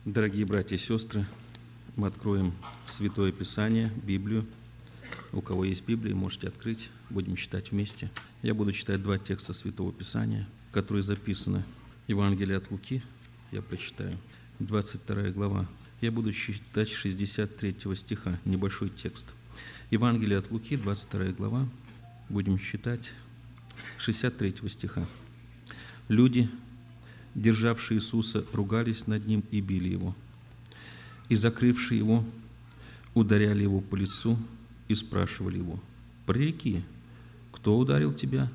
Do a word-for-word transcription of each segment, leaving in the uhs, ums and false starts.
Дорогие братья и сестры, мы откроем Святое Писание, Библию. У кого есть Библия, можете открыть, будем читать вместе. Я буду читать два текста Святого Писания, которые записаны в Евангелии от Луки. Я прочитаю. двадцать вторая глава. Я буду читать шестьдесят третьего стиха, небольшой текст. Евангелие от Луки, двадцать вторая глава. Будем читать шестьдесят третьего стиха. Люди, державшие Иисуса, ругались над Ним и били Его. И, закрывшие Его, ударяли Его по лицу и спрашивали Его: «Прореки, кто ударил Тебя?»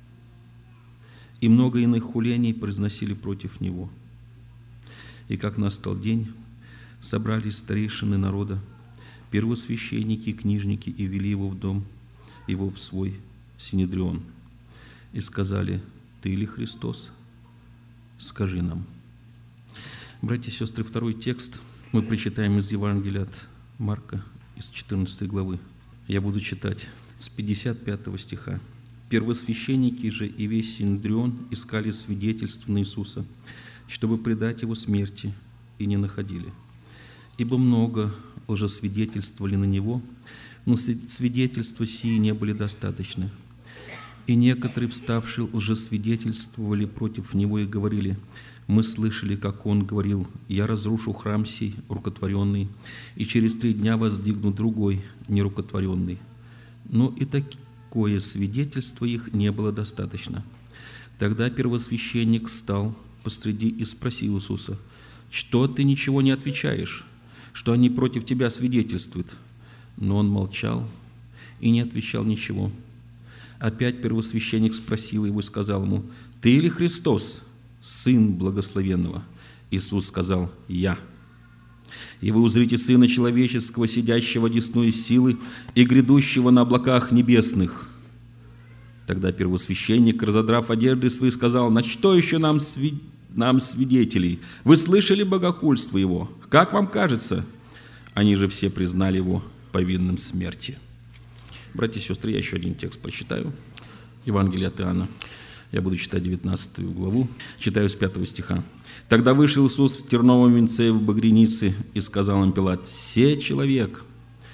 И много иных хулений произносили против Него. И как настал день, собрались старейшины народа, первосвященники, книжники, и вели Его в дом, Его в свой синедрион. И сказали: «Ты ли Христос? Скажи нам». Братья и сестры, второй текст мы прочитаем из Евангелия от Марка, из четырнадцатой главы. Я буду читать с пятьдесят пятого стиха. «Первосвященники же и весь синедрион искали свидетельств на Иисуса, чтобы предать Его смерти, и не находили. Ибо много лжесвидетельствовали на Него, но свидетельства сии не были достаточны. И некоторые, вставшие, лжесвидетельствовали против Него и говорили: мы слышали, как Он говорил: я разрушу храм сей рукотворенный, и через три дня воздвигну другой, нерукотворенный. Но и такое свидетельство их не было достаточно. Тогда первосвященник встал посреди и спросил Иисуса: что ты ничего не отвечаешь, что они против тебя свидетельствуют? Но Он молчал и не отвечал ничего. Опять первосвященник спросил Его и сказал Ему: «Ты ли Христос, Сын Благословенного?» Иисус сказал: «Я. И вы узрите Сына Человеческого, сидящего одесную силы и грядущего на облаках небесных». Тогда первосвященник, разодрав одежды свои, сказал: «На что еще нам, сви... нам свидетелей? Вы слышали богохульство Его? Как вам кажется?» Они же все признали Его повинным смерти. Братья и сестры, я еще один текст прочитаю. Евангелие от Иоанна. Я буду читать девятнадцатую главу. Читаю с пятого стиха. «Тогда вышел Иисус в терновом венце и в багрянице, и сказал им Пилат: се человек».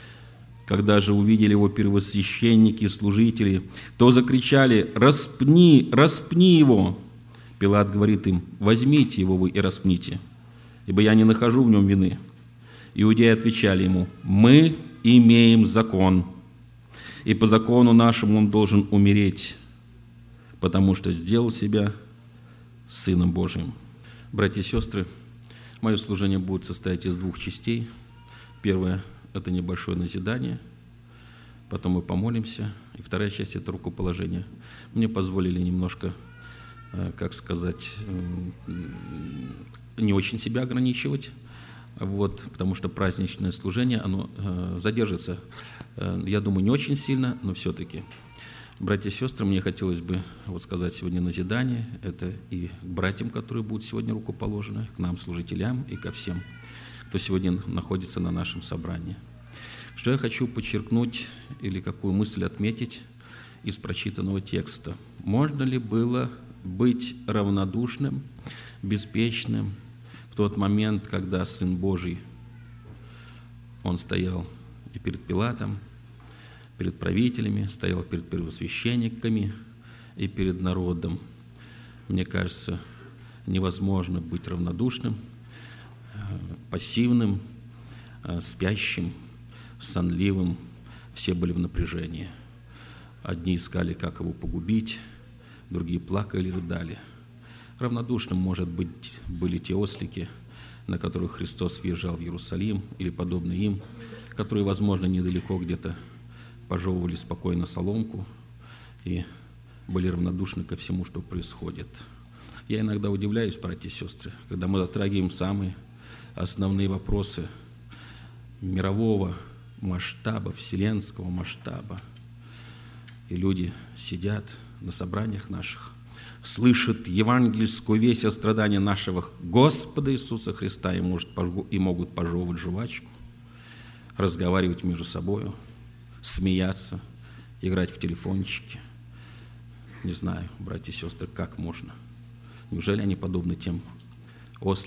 Когда же увидели Его первосвященники и служители, то закричали: «Распни, распни Его!» Пилат говорит им: «Возьмите Его вы и распните, ибо я не нахожу в Нем вины». Иудеи отвечали Ему: «Мы имеем закон, и по закону нашему Он должен умереть, потому что сделал себя Сыном Божиим». Братья и сестры, мое служение будет состоять из двух частей. Первое – это небольшое назидание, потом мы помолимся, и вторая часть – это рукоположение. Мне позволили немножко, как сказать, не очень себя ограничивать, вот, потому что праздничное служение, оно э, задержится, э, я думаю, не очень сильно, но все-таки. Братья и сестры, мне хотелось бы вот сказать сегодня назидание, это и к братьям, которые будут сегодня рукоположены, к нам, служителям, и ко всем, кто сегодня находится на нашем собрании. Что я хочу подчеркнуть или какую мысль отметить из прочитанного текста? Можно ли было быть равнодушным, беспечным в тот момент, когда Сын Божий, Он стоял и перед Пилатом, перед правителями, стоял перед первосвященниками и перед народом? Мне кажется, невозможно быть равнодушным, пассивным, спящим, сонливым. Все были в напряжении. Одни искали, как Его погубить, другие плакали, рыдали. Равнодушным, может быть, были те ослики, на которых Христос въезжал в Иерусалим, или подобные им, которые, возможно, недалеко где-то пожевывали спокойно соломку и были равнодушны ко всему, что происходит. Я иногда удивляюсь, братья и сестры, когда мы затрагиваем самые основные вопросы мирового масштаба, вселенского масштаба, и люди сидят на собраниях наших, слышат евангельскую весть о страдании нашего Господа Иисуса Христа и, может, и могут пожевывать жвачку, разговаривать между собой, смеяться, играть в телефончики. Не знаю, братья и сестры, как можно. Неужели они подобны тем осликам,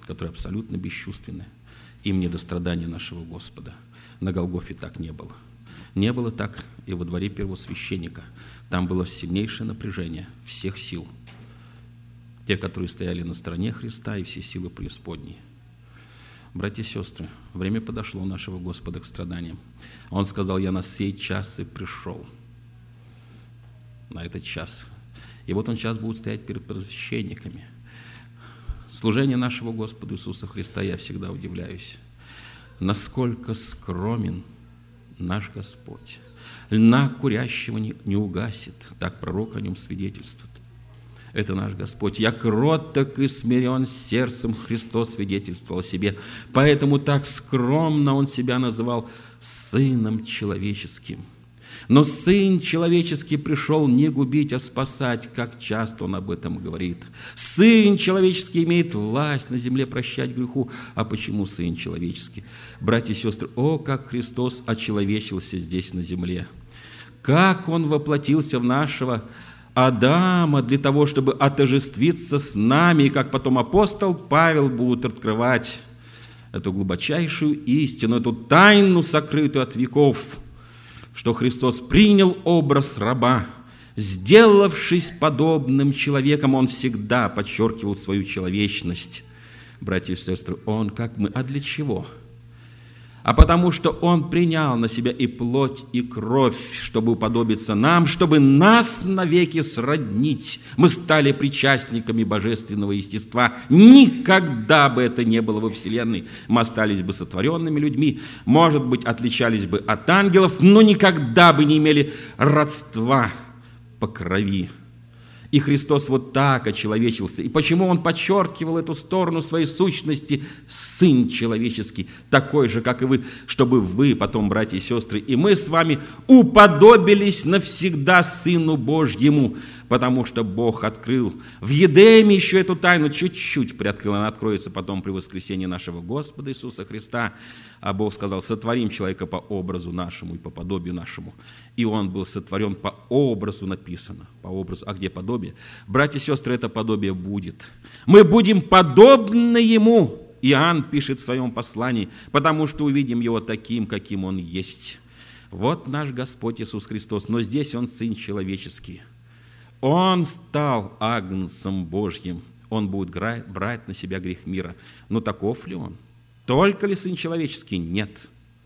которые абсолютно бесчувственны. Им не до страдания нашего Господа. На Голгофе так не было. Не было так и во дворе первосвященника. Там было сильнейшее напряжение всех сил. Те, которые стояли на стороне Христа, и все силы преисподней. Братья и сестры, время подошло нашего Господа к страданиям. Он сказал: «Я на сей час и пришел». На этот час. И вот Он сейчас будет стоять перед первосвященниками. Служение нашего Господа Иисуса Христа, я всегда удивляюсь, насколько скромен наш Господь. Льна курящего не, не угасит, так пророк о Нем свидетельствует. Это наш Господь. «Я кроток и смирен сердцем», Христос свидетельствовал о себе. Поэтому так скромно Он себя называл Сыном Человеческим. Но Сын Человеческий пришел не губить, а спасать, как часто Он об этом говорит. Сын Человеческий имеет власть на земле прощать греху. А почему Сын Человеческий? Братья и сестры, о, как Христос очеловечился здесь на земле! Как Он воплотился в нашего Адама для того, чтобы отождествиться с нами, и как потом апостол Павел будет открывать эту глубочайшую истину, эту тайну, сокрытую от веков, что Христос принял образ раба, сделавшись подобным человеком. Он всегда подчеркивал свою человечность. Братья и сестры, Он, как мы. А для чего? А потому что Он принял на себя и плоть, и кровь, чтобы уподобиться нам, чтобы нас навеки сроднить. Мы стали причастниками божественного естества. Никогда бы это не было во Вселенной. Мы остались бы сотворенными людьми, может быть, отличались бы от ангелов, но никогда бы не имели родства по крови. И Христос вот так очеловечился. И почему Он подчеркивал эту сторону своей сущности? Сын человеческий, такой же, как и вы, чтобы вы потом, братья и сестры, и мы с вами уподобились навсегда Сыну Божьему, потому что Бог открыл в Едеме еще эту тайну, чуть-чуть приоткрыл, она откроется потом при воскресении нашего Господа Иисуса Христа. А Бог сказал: сотворим человека по образу нашему и по подобию нашему. И он был сотворен по образу, написано, по образу. А где подобие? Братья и сестры, это подобие будет. Мы будем подобны Ему. Иоанн пишет в своем послании, потому что увидим Его таким, каким Он есть. Вот наш Господь Иисус Христос, но здесь Он Сын Человеческий. Он стал агнцем Божьим. Он будет брать на себя грех мира. Но таков ли Он? Только ли Сын Человеческий? Нет.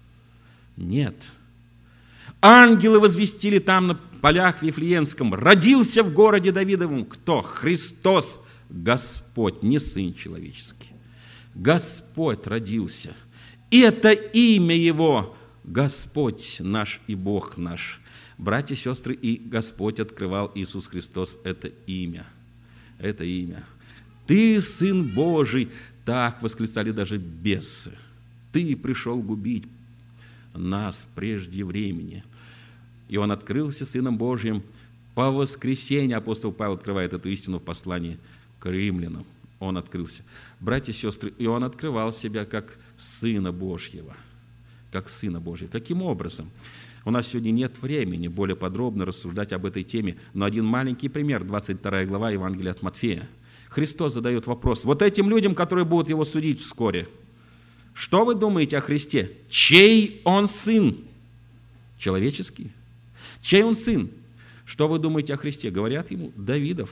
Нет. Ангелы возвестили там на полях Вифлеемском: родился в городе Давидовом кто? Христос, Господь, не Сын Человеческий. Господь родился. И это имя Его Господь наш и Бог наш. Братья и сестры, и Господь открывал, Иисус Христос, это имя. Это имя. Ты Сын Божий. Так восклицали даже бесы. Ты пришел губить нас прежде времени. И Он открылся Сыном Божьим по воскресенье. Апостол Павел открывает эту истину в послании к римлянам. Он открылся. Братья и сестры, и Он открывал себя как Сына Божьего. Как Сына Божьего. Каким образом? У нас сегодня нет времени более подробно рассуждать об этой теме, но один маленький пример, двадцать вторая глава Евангелия от Матфея. Христос задает вопрос вот этим людям, которые будут Его судить вскоре. Что вы думаете о Христе? Чей Он сын? Человеческий. Чей Он сын? Что вы думаете о Христе? Говорят Ему: Давидов.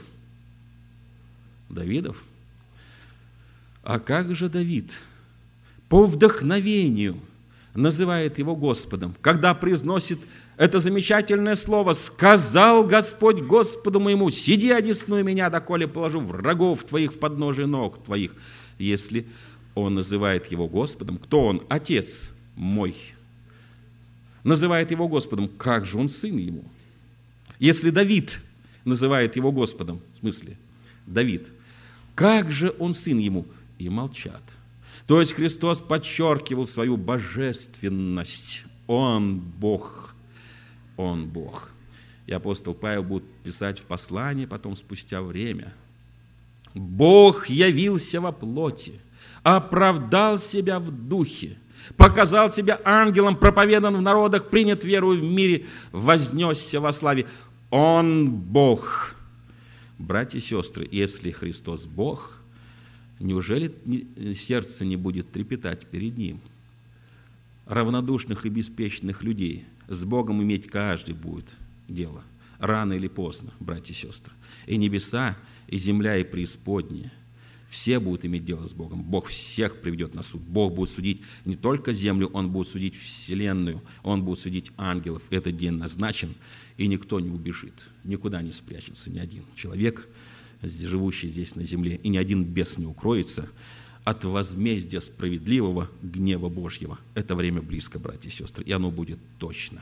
Давидов. А как же Давид по вдохновению называет Его Господом, когда произносит это замечательное слово: «Сказал Господь Господу моему, сиди одесную меня, доколе положу врагов твоих в подножие ног твоих». Если Он называет Его Господом, кто Он? Отец мой. Называет Его Господом, как же Он сын Ему? Если Давид называет Его Господом, в смысле, Давид, как же Он сын Ему? И молчат. То есть Христос подчеркивал свою божественность. Он Бог. Он Бог. И апостол Павел будет писать в послании потом, спустя время: Бог явился во плоти, оправдал себя в духе, показал себя ангелом, проповедан в народах, принят верою в мире, вознесся во славе. Он Бог. Братья и сестры, если Христос Бог, Неужели сердце не будет трепетать перед Ним? Равнодушных и беспечных людей с Богом иметь каждый будет дело. Рано или поздно, братья и сестры. И небеса, и земля, и преисподняя. Все будут иметь дело с Богом. Бог всех приведет на суд. Бог будет судить не только землю, Он будет судить вселенную, Он будет судить ангелов. Этот день назначен, и никто не убежит, никуда не спрячется ни один человек, живущий здесь на земле, и ни один бес не укроется от возмездия справедливого гнева Божьего. Это время близко, братья и сестры, и оно будет точно.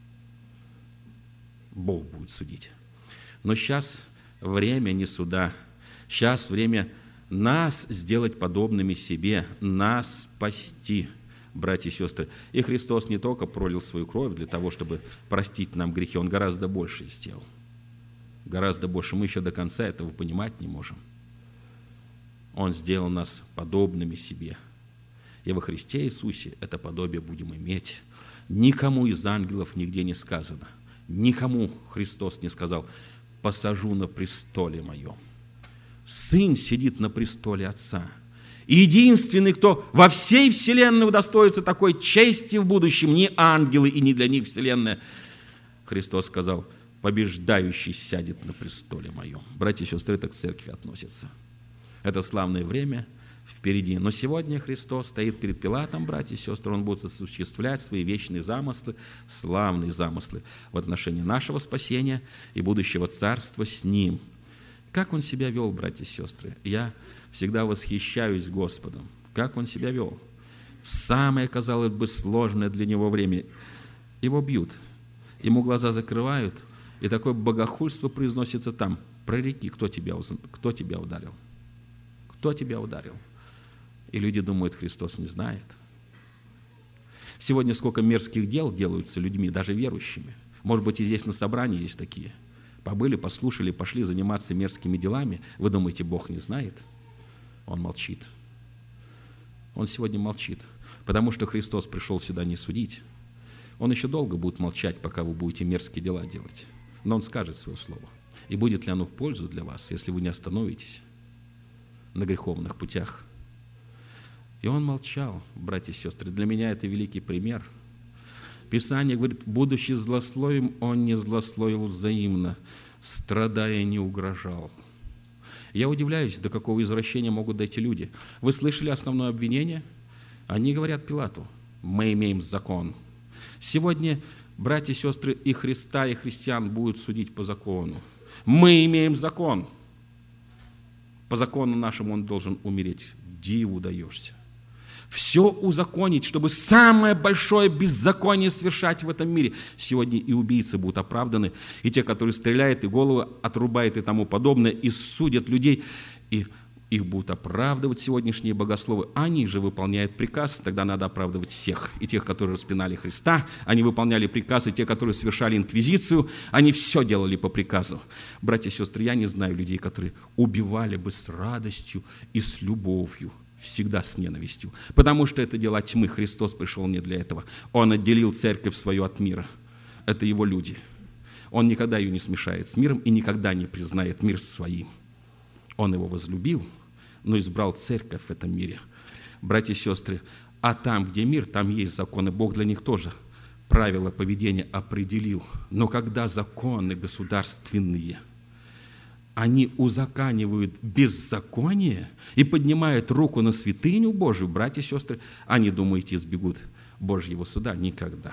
Бог будет судить. Но сейчас время не суда. Сейчас время нас сделать подобными себе, нас спасти, братья и сестры. И Христос не только пролил свою кровь для того, чтобы простить нам грехи, Он гораздо больше сделал. Гораздо больше. Мы еще до конца этого понимать не можем. Он сделал нас подобными себе. И во Христе Иисусе это подобие будем иметь. Никому из ангелов нигде не сказано. Никому Христос не сказал: «Посажу на престоле моем». Сын сидит на престоле Отца. И единственный, кто во всей вселенной удостоится такой чести в будущем, не ангелы и не для них вселенная. Христос сказал: «Побеждающий сядет на престоле моем». Братья и сестры, это к церкви относится. Это славное время впереди. Но сегодня Христос стоит перед Пилатом, братья и сестры. Он будет осуществлять свои вечные замыслы, славные замыслы в отношении нашего спасения и будущего царства с Ним. Как Он себя вел, братья и сестры? Я всегда восхищаюсь Господом. Как Он себя вел? В самое, казалось бы, сложное для Него время. Его бьют, Ему глаза закрывают, и такое богохульство произносится там. Прореки, кто тебя, кто тебя ударил? Кто тебя ударил? И люди думают, Христос не знает. Сегодня сколько мерзких дел делаются людьми, даже верующими. Может быть, и здесь на собрании есть такие. Побыли, послушали, пошли заниматься мерзкими делами. Вы думаете, Бог не знает? Он молчит. Он сегодня молчит, потому что Христос пришел сюда не судить. Он еще долго будет молчать, пока вы будете мерзкие дела делать. Но Он скажет свое слово. И будет ли оно в пользу для вас, если вы не остановитесь на греховных путях? И Он молчал, братья и сестры. Для меня это великий пример. Писание говорит: будучи злословим, Он не злословил взаимно, страдая не угрожал. Я удивляюсь, до какого извращения могут дойти люди. Вы слышали основное обвинение? Они говорят Пилату: мы имеем закон. Сегодня братья и сестры и Христа, и христиан будут судить по закону. Мы имеем закон. По закону нашему он должен умереть. Диву даешься. Все узаконить, чтобы самое большое беззаконие совершать в этом мире. Сегодня и убийцы будут оправданы, и те, которые стреляют, и головы отрубают, и тому подобное, и судят людей, и их будут оправдывать сегодняшние богословы. Они же выполняют приказ, тогда надо оправдывать всех. И тех, которые распинали Христа, они выполняли приказ, и те, которые совершали инквизицию, они все делали по приказу. Братья и сестры, я не знаю людей, которые убивали бы с радостью и с любовью, всегда с ненавистью, потому что это дела тьмы. Христос пришел не для этого. Он отделил церковь свою от мира. Это Его люди. Он никогда ее не смешает с миром и никогда не признает мир своим. Он его возлюбил, но избрал церковь в этом мире. Братья и сестры, а там, где мир, там есть законы. Бог для них тоже правила поведения определил. Но когда законы государственные, они узаконивают беззаконие и поднимают руку на святыню Божию, братья и сестры, они, думаете, избегут Божьего суда? Никогда.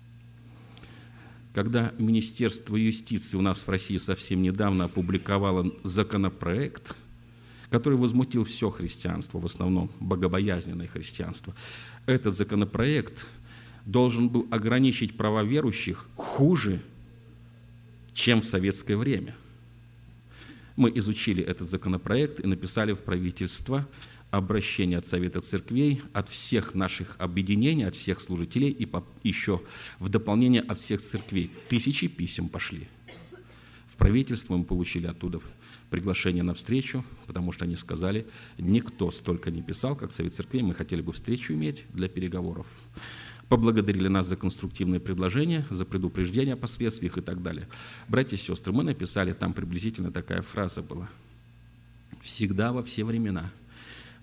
Когда Министерство юстиции у нас в России совсем недавно опубликовало законопроект, который возмутил все христианство, в основном богобоязненное христианство, этот законопроект должен был ограничить права верующих хуже, чем в советское время. Мы изучили этот законопроект и написали в правительство обращение от Совета Церквей, от всех наших объединений, от всех служителей и еще в дополнение от всех церквей. Тысячи писем пошли. В правительство мы получили оттуда приглашение на встречу, потому что они сказали, никто столько не писал, как Совет Церквей, мы хотели бы встречу иметь для переговоров. Поблагодарили нас за конструктивные предложения, за предупреждение о последствиях и так далее. Братья и сестры, мы написали, там приблизительно такая фраза была. Всегда во все времена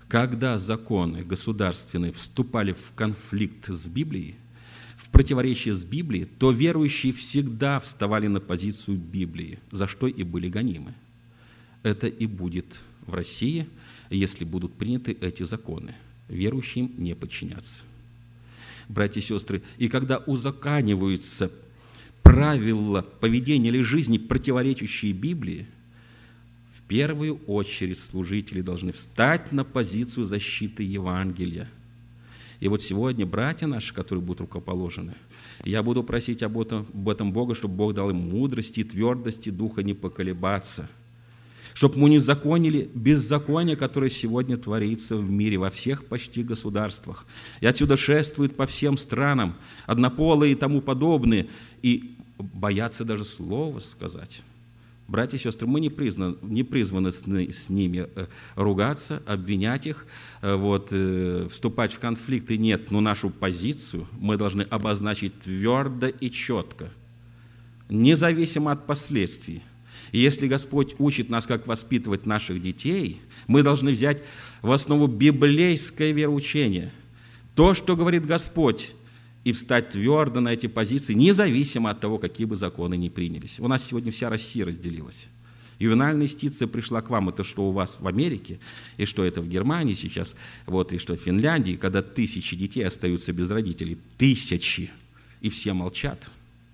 когда законы государственные вступали в конфликт с Библией, в противоречие с Библией, то верующие всегда вставали на позицию Библии, за что и были гонимы. Это и будет в России, если будут приняты эти законы. Верующим не подчиняться. Братья и сестры, и когда узакониваются правила поведения или жизни, противоречащие Библии, в первую очередь служители должны встать на позицию защиты Евангелия. И вот сегодня братья наши, которые будут рукоположены, я буду просить об этом, об этом Бога, чтобы Бог дал им мудрости и твердости духа не поколебаться, чтобы мы не законили беззаконие, которое сегодня творится в мире, во всех почти государствах. И отсюда шествуют по всем странам, однополые и тому подобные, и боятся даже слова сказать. Братья и сестры, мы не призваны, не призваны с, с ними ругаться, обвинять их, вот, вступать в конфликты. Нет, но нашу позицию мы должны обозначить твердо и четко, независимо от последствий. И если Господь учит нас, как воспитывать наших детей, мы должны взять в основу библейское вероучение. То, что говорит Господь, и встать твердо на эти позиции, независимо от того, какие бы законы ни принялись. У нас сегодня вся Россия разделилась. Ювенальная юстиция пришла к вам, это что у вас в Америке, и что это в Германии сейчас, вот, и что в Финляндии, когда тысячи детей остаются без родителей. Тысячи. И все молчат.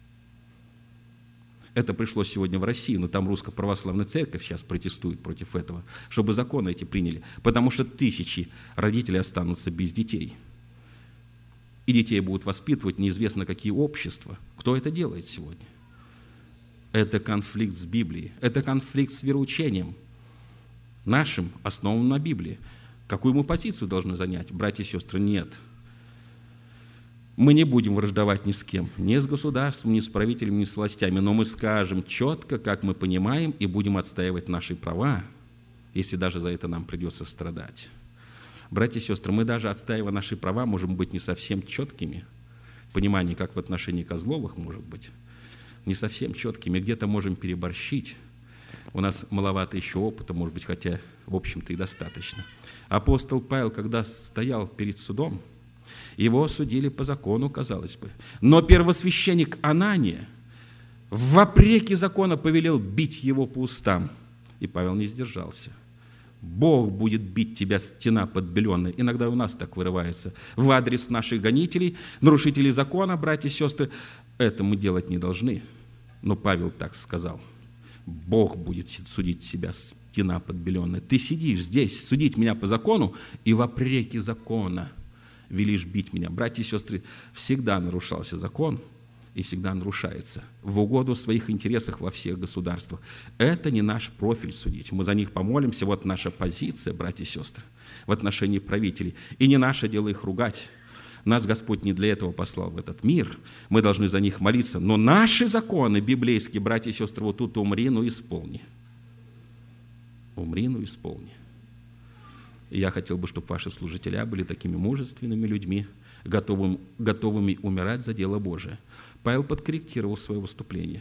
Это пришло сегодня в Россию, но там Русская Православная Церковь сейчас протестует против этого, чтобы законы эти приняли, потому что тысячи родителей останутся без детей. И детей будут воспитывать неизвестно какие общества. Кто это делает сегодня? Это конфликт с Библией, это конфликт с вероучением нашим, основанным на Библии. Какую мы позицию должны занять? Братья и сестры, нет. Мы не будем враждовать ни с кем, ни с государством, ни с правителями, ни с властями, но мы скажем четко, как мы понимаем, и будем отстаивать наши права, если даже за это нам придется страдать. Братья и сестры, мы даже отстаивая наши права, можем быть не совсем четкими, в понимании, как в отношении Козловых, может быть, не совсем четкими, где-то можем переборщить. У нас маловато еще опыта, может быть, хотя, в общем-то, и достаточно. Апостол Павел, когда стоял перед судом, его осудили по закону, казалось бы. Но первосвященник Анания, вопреки закону, повелел бить его по устам. И Павел не сдержался. Бог будет бить тебя, стена подбеленная. Иногда у нас так вырывается. В адрес наших гонителей, нарушителей закона, братья и сестры, это мы делать не должны. Но Павел так сказал. Бог будет судить себя, стена подбеленная. Ты сидишь здесь, судить меня по закону, и вопреки закона велишь бить меня. Братья и сестры, всегда нарушался закон, и всегда нарушается в угоду своих интересах во всех государствах. Это не наш профиль судить. Мы за них помолимся. Вот наша позиция, братья и сестры, в отношении правителей. И не наше дело их ругать. Нас Господь не для этого послал в этот мир. Мы должны за них молиться. Но наши законы библейские, братья и сестры, вот тут умри, ну исполни. Умри, ну исполни. И я хотел бы, чтобы ваши служители были такими мужественными людьми, готовым, готовыми умирать за дело Божие. Павел подкорректировал свое выступление.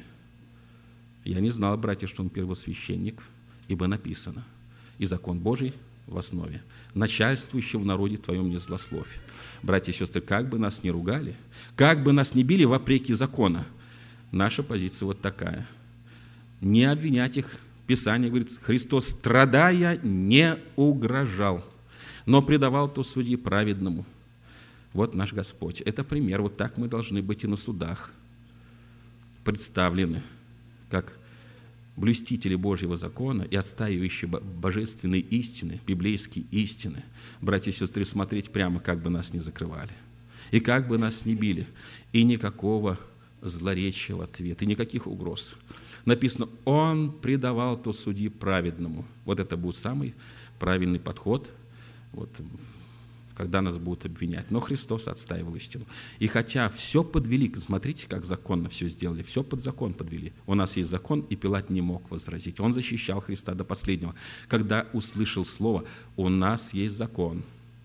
Я не знал, братья, что он первосвященник, ибо написано, и закон Божий в основе, начальствующий в народе твоем не злословие. Братья и сестры, как бы нас ни ругали, как бы нас ни били вопреки закона, наша позиция вот такая. Не обвинять их. Писание говорит, Христос, страдая, не угрожал, но предавал то судье праведному. Вот наш Господь. Это пример. Вот так мы должны быть и на судах представлены, как блюстители Божьего закона и отстаивающие божественные истины, библейские истины. Братья и сестры, смотреть прямо, как бы нас ни закрывали, и как бы нас ни били, и никакого злоречия в ответ, и никаких угроз. Написано, Он предавал то судье праведному. Вот это будет самый правильный подход, вот, когда нас будут обвинять. Но Христос отстаивал истину. И хотя все подвели, смотрите, как законно все сделали, все под закон подвели. У нас есть закон, и Пилат не мог возразить. Он защищал Христа до последнего. Когда услышал слово, у нас есть закон.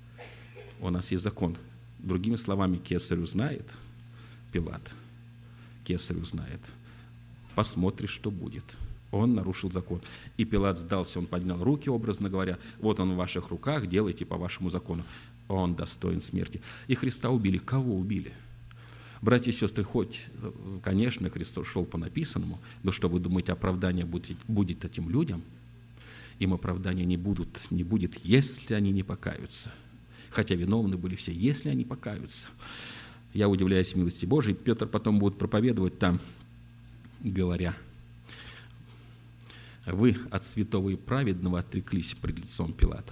У нас есть закон. Другими словами, кесарю знает, Пилат, кесарю знает. Посмотришь, что будет. Он нарушил закон. И Пилат сдался, он поднял руки, образно говоря, вот он в ваших руках, делайте по вашему закону. Он достоин смерти. И Христа убили. Кого убили? Братья и сестры, хоть, конечно, Христос шел по написанному, но что вы думаете, оправдание будет, будет этим людям? Им оправдания не, будут, не будет, если они не покаются. Хотя виновны были все, если они покаются. Я удивляюсь милости Божией. Петр потом будет проповедовать там, говоря: вы от святого и праведного отреклись пред лицом Пилата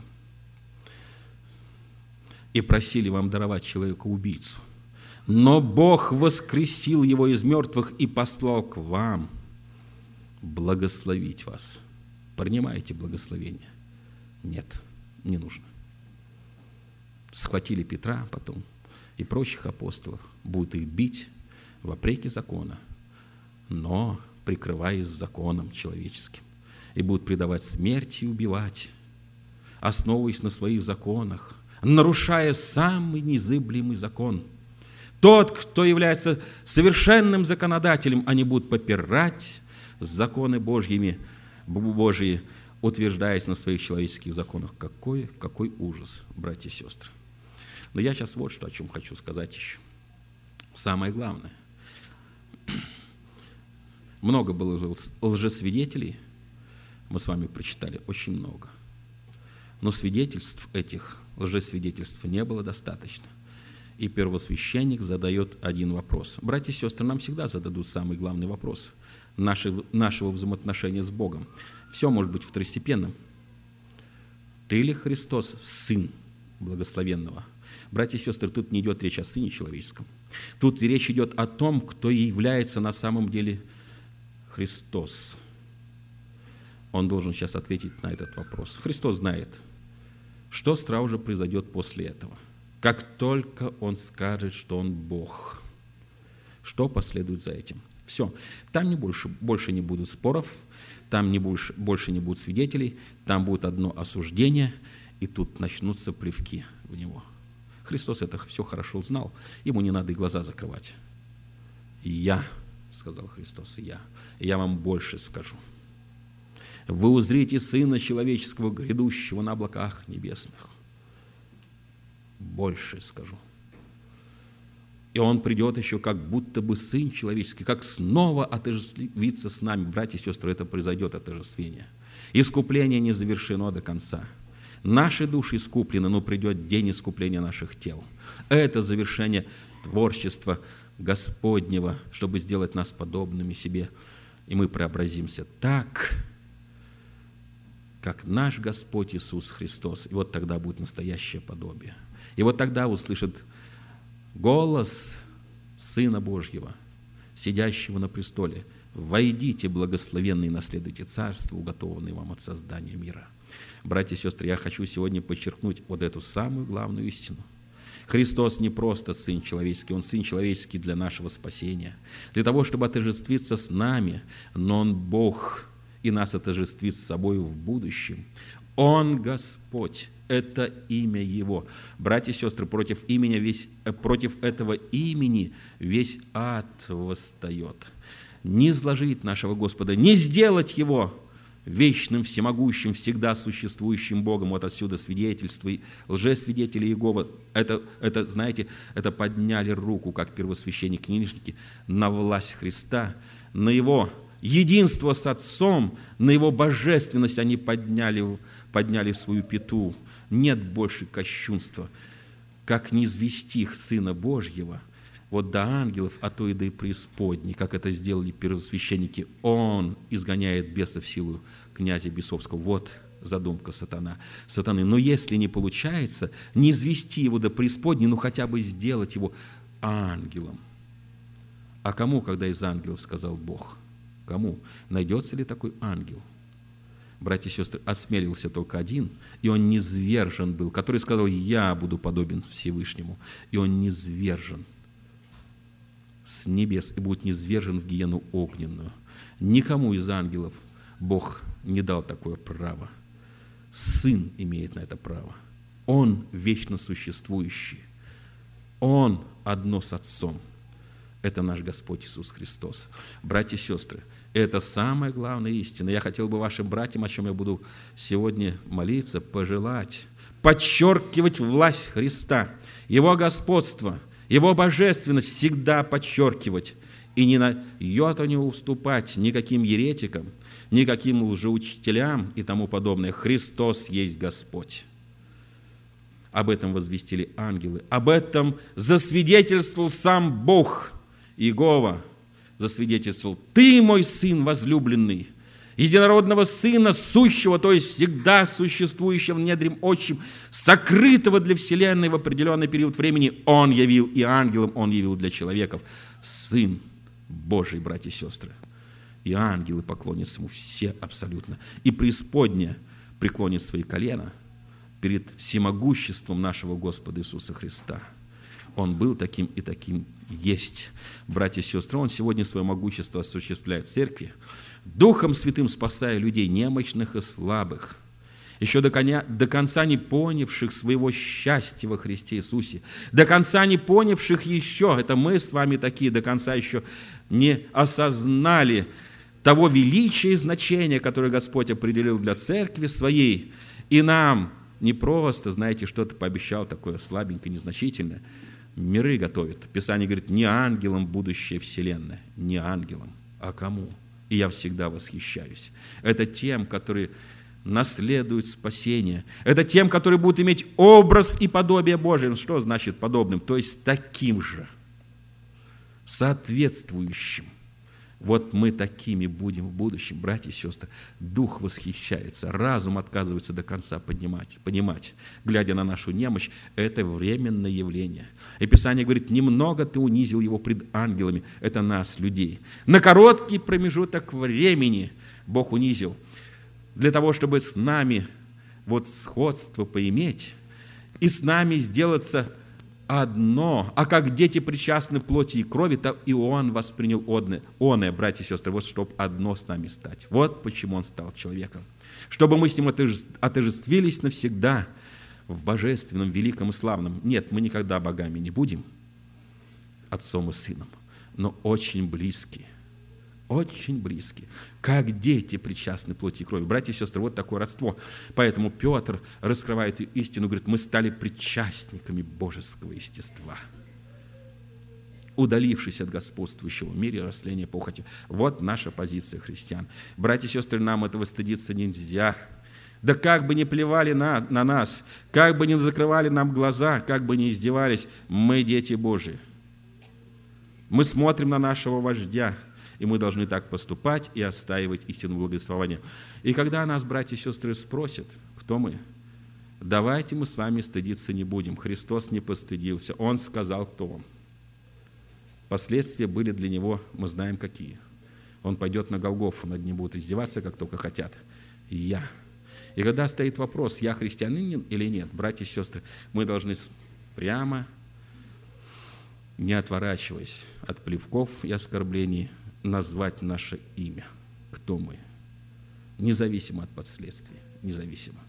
и просили вам даровать человека-убийцу. Но Бог воскресил его из мертвых и послал к вам благословить вас. Принимаете благословение? Нет, не нужно. Схватили Петра потом и прочих апостолов, будут их бить вопреки закона, но прикрываясь законом человеческим, и будут предавать смерти и убивать, основываясь на своих законах, нарушая самый незыблемый закон. Тот, кто является совершенным законодателем, они будут попирать законы Божьими, Божьи, утверждаясь на своих человеческих законах. Какой, какой ужас, братья и сестры. Но я сейчас вот что, о чем хочу сказать еще. Самое главное. Много было лжесвидетелей, мы с вами прочитали, очень много. Но свидетельств этих, лжесвидетельств, не было достаточно. И первосвященник задает один вопрос. Братья и сестры, нам всегда зададут самый главный вопрос нашего, нашего взаимоотношения с Богом. Все может быть второстепенным. Ты ли Христос, Сын Благословенного? Братья и сестры, тут не идет речь о Сыне Человеческом. Тут речь идет о том, кто является на самом деле Христос. Он должен сейчас ответить на этот вопрос. Христос знает, что сразу же произойдет после этого. Как только Он скажет, что Он Бог, что последует за этим? Все. Там не больше, больше не будут споров, там не больше, больше не будет свидетелей, там будет одно осуждение, и тут начнутся плевки в Него. Христос это все хорошо знал, Ему не надо и глаза закрывать. И я, сказал Христос, и я, и я вам больше скажу. Вы узрите Сына Человеческого, грядущего на облаках небесных. Больше скажу. И Он придет еще как будто бы Сын Человеческий, как снова отождествиться с нами. Братья и сестры, это произойдет отождествление. Искупление не завершено до конца. Наши души искуплены, но придет день искупления наших тел. Это завершение творчества Господнего, чтобы сделать нас подобными себе. И мы преобразимся так, как наш Господь Иисус Христос. И вот тогда будет настоящее подобие. И вот тогда услышит голос Сына Божьего, сидящего на престоле: «Войдите, благословенные, наследуйте царство, уготованное вам от создания мира». Братья и сестры, я хочу сегодня подчеркнуть вот эту самую главную истину. Христос не просто Сын Человеческий, Он Сын Человеческий для нашего спасения, для того, чтобы отождествиться с нами, но Он Бог, и нас отождествит с собой в будущем. Он Господь, это имя Его. Братья и сестры, против, имени весь, против этого имени весь ад восстает. Не изложить нашего Господа, не сделать Его вечным, всемогущим, всегда существующим Богом. Вот отсюда свидетельства, лжесвидетели Иеговы. Это, это, знаете, это подняли руку, как первосвященники-книжники, на власть Христа, на Его единство с Отцом, на Его божественность они подняли, подняли свою пяту. Нет больше кощунства, как низвести их Сына Божьего вот до ангелов, а то и до преисподней, как это сделали первосвященники. Он изгоняет бесов в силу князя бесовского. Вот задумка сатана, сатаны. Но если не получается, не извести его до преисподней, ну хотя бы сделать его ангелом. А кому, когда из ангелов сказал Бог? Кому? Найдется ли такой ангел? Братья и сестры, осмелился только один, и он низвержен был, который сказал: «Я буду подобен Всевышнему». И он низвержен с небес и будет низвержен в гиену огненную. Никому из ангелов Бог не дал такое право. Сын имеет на это право. Он вечно существующий. Он одно с Отцом. Это наш Господь Иисус Христос. Братья и сестры, Это самая главная истина. Я хотел бы вашим братьям, о чем я буду сегодня молиться, пожелать, подчеркивать власть Христа, Его господство, Его божественность всегда подчеркивать и ни на йоту не уступать никаким еретикам, никаким лжеучителям и тому подобное. Христос есть Господь. Об этом возвестили ангелы, об этом засвидетельствовал сам Бог, Иегова, засвидетельствовал: «Ты мой Сын возлюбленный, единородного Сына, сущего, то есть всегда существующего в недре отчим, сокрытого для вселенной в определенный период времени, Он явил и ангелам, Он явил для человеков. Сын Божий, братья и сестры». И ангелы поклонятся Ему, все абсолютно. И преисподняя преклонит свои колена перед всемогуществом нашего Господа Иисуса Христа. Он был таким и таким есть. Братья и сестры, Он сегодня свое могущество осуществляет в церкви, Духом Святым спасая людей немощных и слабых, еще до, коня, до конца не понявших своего счастья во Христе Иисусе, до конца не понявших еще, это мы с вами такие, до конца еще не осознали того величия и значения, которое Господь определил для церкви своей, и нам не просто, знаете, что-то пообещал такое слабенькое, незначительное, миры готовит. Писание говорит: не ангелам будущее вселенная, не ангелам, а кому? И я всегда восхищаюсь. Это тем, которые наследуют спасение. Это тем, которые будут иметь образ и подобие Божие. Что значит подобным? То есть таким же, соответствующим. Вот мы такими будем в будущем, братья и сестры. Дух восхищается, разум отказывается до конца поднимать, понимать, глядя на нашу немощь, это временное явление. И Писание говорит: немного ты унизил его пред ангелами, это нас, людей. На короткий промежуток времени Бог унизил, для того, чтобы с нами вот сходство поиметь, и с нами сделаться одно, а как дети причастны плоти и крови, так и Он воспринял оное, оное, братья и сестры, вот чтобы одно с нами стать. Вот почему Он стал человеком. Чтобы мы с Ним отождествились навсегда в божественном, великом и славном. Нет, мы никогда богами не будем, отцом и сыном, но очень близкие. Очень близкие, как дети причастны плоти и крови. Братья и сестры, вот такое родство. Поэтому Петр раскрывает истину, говорит: мы стали причастниками божеского естества, удалившись от господствующего в мире растления похоти. Вот наша позиция христиан. Братья и сестры, нам этого стыдиться нельзя. Да как бы ни плевали на, на нас, как бы ни закрывали нам глаза, как бы ни издевались, мы дети Божии. Мы смотрим на нашего вождя, и мы должны так поступать и отстаивать истину благословения. И когда нас, братья и сестры, спросят, кто мы, давайте мы с вами стыдиться не будем. Христос не постыдился. Он сказал, кто Он. Последствия были для Него, мы знаем, какие. Он пойдет на Голгофу, над Ним будут издеваться, как только хотят. И я. И когда стоит вопрос, я христианин или нет, братья и сестры, мы должны прямо, не отворачиваясь от плевков и оскорблений, назвать наше имя, кто мы, независимо от последствий, независимо.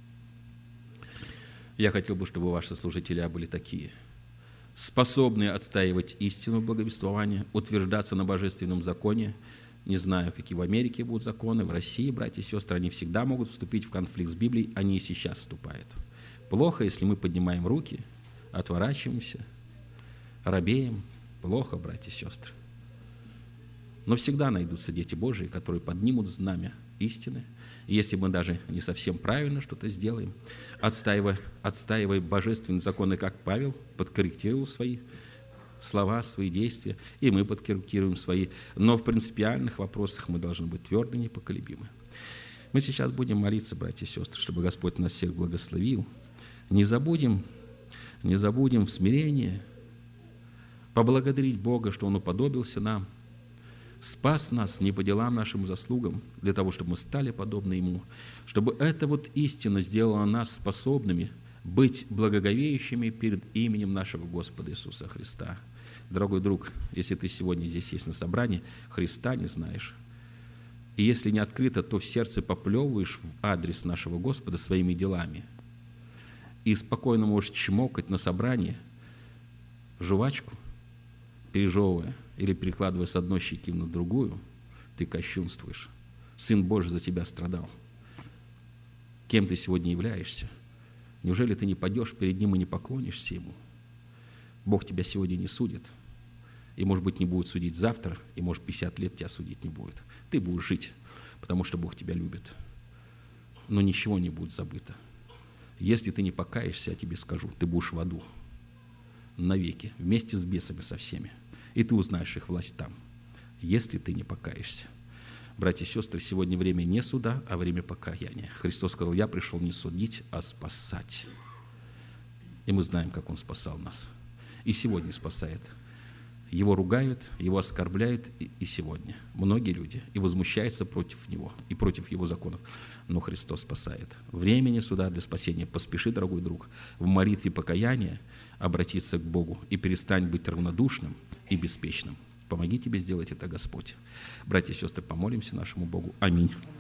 Я хотел бы, чтобы ваши служители были такие, способные отстаивать истину благовествования, утверждаться на божественном законе. Не знаю, какие в Америке будут законы, в России, братья и сестры, они всегда могут вступить в конфликт с Библией, они и сейчас вступают. Плохо, если мы поднимаем руки, отворачиваемся, робеем. Плохо, братья и сестры. Но всегда найдутся дети Божии, которые поднимут знамя истины. И если мы даже не совсем правильно что-то сделаем, отстаивая, отстаивая божественные законы, как Павел подкорректировал свои слова, свои действия, и мы подкорректируем свои. Но в принципиальных вопросах мы должны быть твердо, непоколебимы. Мы сейчас будем молиться, братья и сестры, чтобы Господь нас всех благословил. Не забудем, не забудем в смирении поблагодарить Бога, что Он уподобился нам, спас нас не по делам нашим заслугам, для того, чтобы мы стали подобны Ему, чтобы эта вот истина сделала нас способными быть благоговеющими перед именем нашего Господа Иисуса Христа. Дорогой друг, если ты сегодня здесь есть на собрании, Христа не знаешь, и если не открыто, то в сердце поплевываешь в адрес нашего Господа своими делами, и спокойно можешь чмокать на собрании жвачку, пережевывая или перекладывая с одной щеки на другую, ты кощунствуешь. Сын Божий за тебя страдал. Кем ты сегодня являешься? Неужели ты не пойдешь перед Ним и не поклонишься Ему? Бог тебя сегодня не судит. И, может быть, не будет судить завтра, и, может, пятьдесят лет тебя судить не будет. Ты будешь жить, потому что Бог тебя любит. Но ничего не будет забыто. Если ты не покаешься, я тебе скажу, ты будешь в аду навеки, вместе с бесами со всеми. И ты узнаешь их власть там, если ты не покаешься. Братья и сестры, сегодня время не суда, а время покаяния. Христос сказал, я пришел не судить, а спасать. И мы знаем, как Он спасал нас. И сегодня спасает. Его ругают, Его оскорбляют и, и сегодня. Многие люди и возмущаются против Него, и против Его законов. Но Христос спасает. Времени суда для спасения. Поспеши, дорогой друг, в молитве покаяния обратиться к Богу и перестань быть равнодушным и беспечным. Помоги тебе сделать это, Господь. Братья и сестры, помолимся нашему Богу. Аминь.